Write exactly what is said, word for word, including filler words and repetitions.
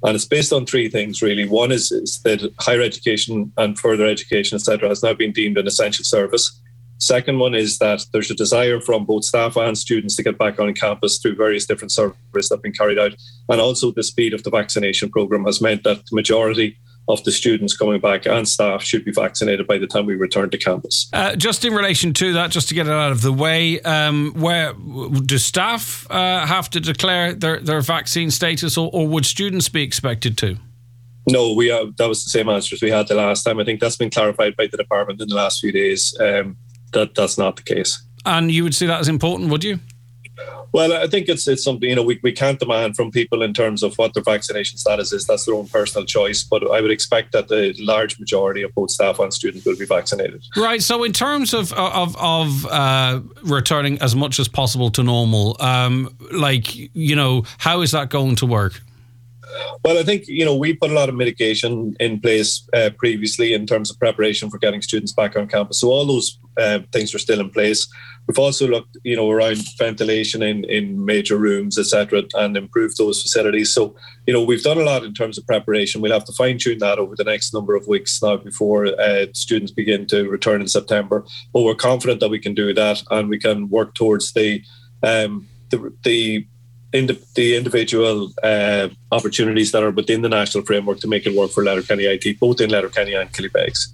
And it's based on three things, really. One is, is that higher education and further education, et cetera, has now been deemed an essential service. Second one is that there's a desire from both staff and students to get back on campus through various different surveys that have been carried out. And also the speed of the vaccination programme has meant that the majority of the students coming back and staff should be vaccinated by the time we return to campus. Uh, just in relation to that, just to get it out of the way, um, where do staff uh, have to declare their, their vaccine status, or, or would students be expected to? No, we are, that was the same answer as we had the last time. I think that's been clarified by the department in the last few days. Um, that that's not the case. And you would see that as important, would you? Well, I think it's it's something, you know, we, we can't demand from people in terms of what their vaccination status is. That's their own personal choice. But I would expect that the large majority of both staff and students will be vaccinated. Right. So in terms of of, of uh, returning as much as possible to normal, um, like, you know, how is that going to work? Well, I think, you know, we put a lot of mitigation in place uh, previously in terms of preparation for getting students back on campus. So all those uh, things are still in place. We've also looked, you know, around ventilation in, in major rooms, et cetera, and improved those facilities. So, you know, we've done a lot in terms of preparation. We'll have to fine tune that over the next number of weeks now before uh, students begin to return in September. But we're confident that we can do that, and we can work towards the um, the the in the, the individual uh, opportunities that are within the national framework to make it work for Letterkenny I T, both in Letterkenny and Killybegs.